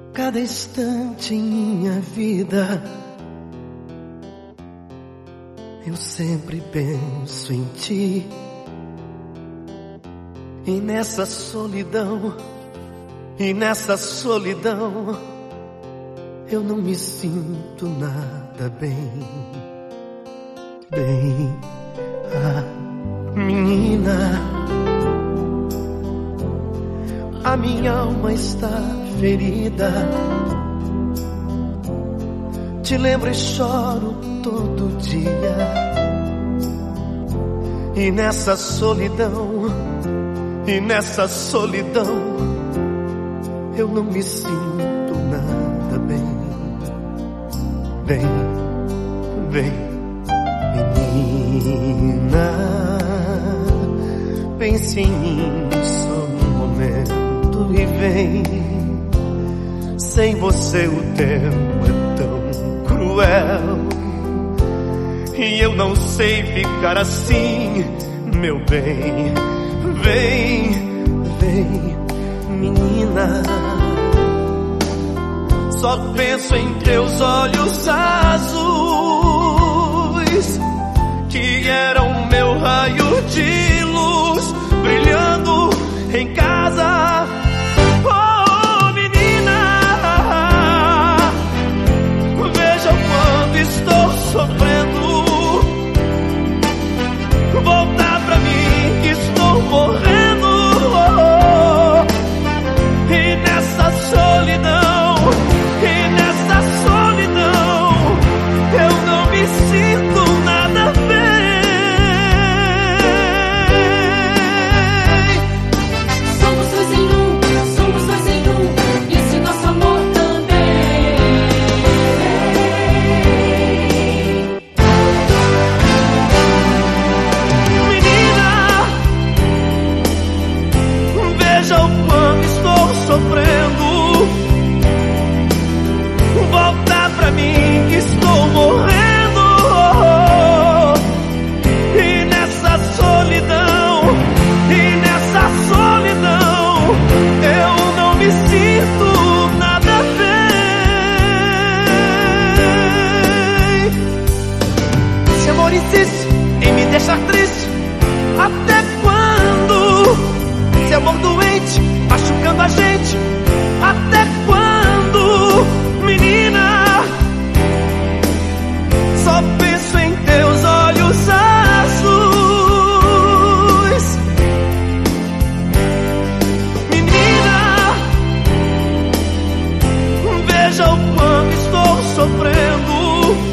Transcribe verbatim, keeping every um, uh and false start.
Cada instante em minha vida eu sempre penso em ti. E nessa solidão, e nessa solidão eu não me sinto nada bem. Bem, ah, menina, a minha alma está ferida. Te lembro e choro todo dia. E nessa solidão, e nessa solidão eu não me sinto nada bem. Vem, vem, menina, pense em mim só um momento e vem. Sem você o tempo é tão cruel e eu não sei ficar assim, meu bem. Vem, vem, menina, só penso em teus olhos azuis, que eram meu raio de luz, brilhando em casa. Oh, menina, veja o quanto estou sofrendo. Voltar pra mim que estou morrendo. Oh, oh. E nessa solidão, e nessa solidão eu não me sinto nada bem. Somos dois em um, somos dois em um, e esse nosso amor também. Menina, veja o quanto estou sofrendo. Volta pra mim que estou morrendo. Oh, oh. E nessa solidão, e nessa solidão eu não me sinto nada bem. Esse amor insiste em me deixar triste. Até quando? Esse amor doente machucando a gente. Até quando, menina? Só penso em teus olhos azuis. Menina, veja o quanto estou sofrendo.